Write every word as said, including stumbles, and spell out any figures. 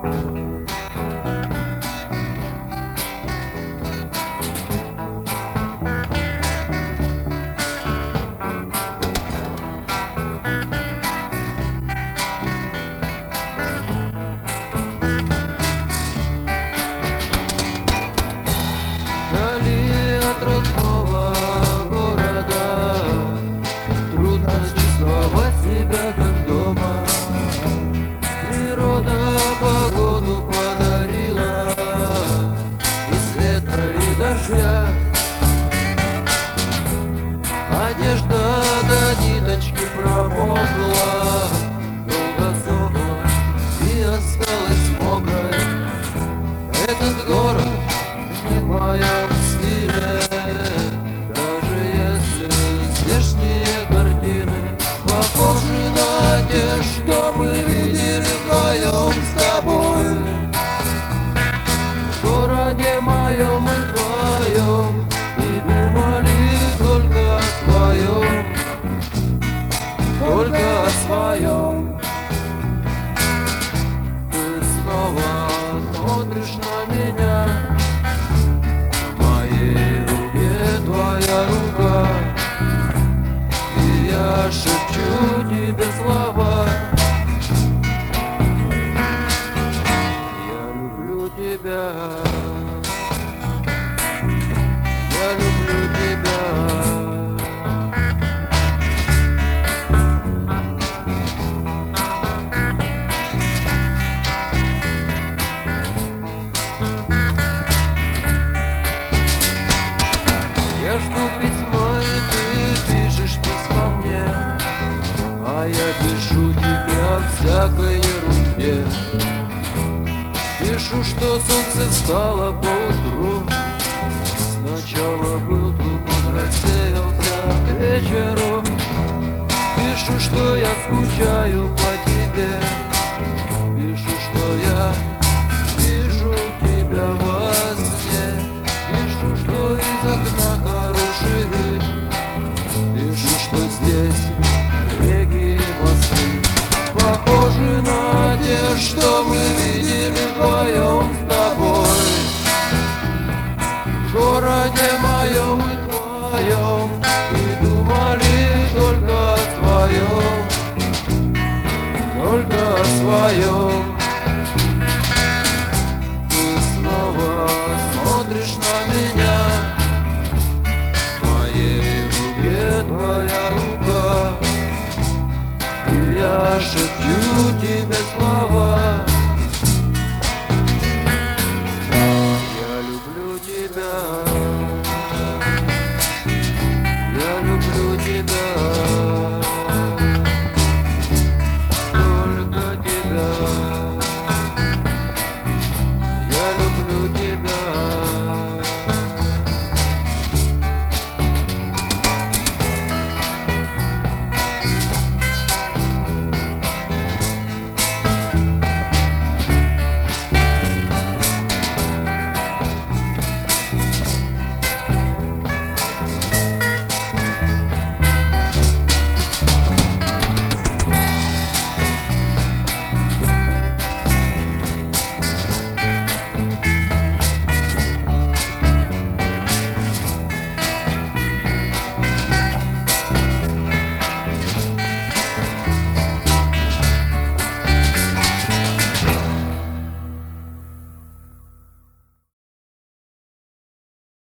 Вдали от родного города трудно чувствовать себя как дома. Природа погоду подарила из ветра и дождя. Одежда до ниточки промокла, долго сохла и осталась мокрой. Этот город не в моем стиле, даже если здешние картины похожи на те, что мы видели вдвоем с тобой. В городе моем и твоем и думали только о своем, только о своем. Ты снова смотришь на меня, в моей руке твоя рука, и я шепчу тебе слова. Я люблю тебя, я люблю тебя. Я жду письма, и ты пишешь письма мне, а я пишу тебе о всякой ерунде. Пишу, что солнце встало поутру, сначала был туман, рассеялся к вечеру. Пишу, что я скучаю по тебе, пишу, что я вижу тебя во сне, пишу, что из окна хороший вид, пишу, что здесь реки и мосты похожи на те, что мы видели вдвоем с тобой. В городе моем и твоем и думали только о своем, только о своем. Ты снова смотришь на меня, в моей руке твоя рука, и я шепчу тебе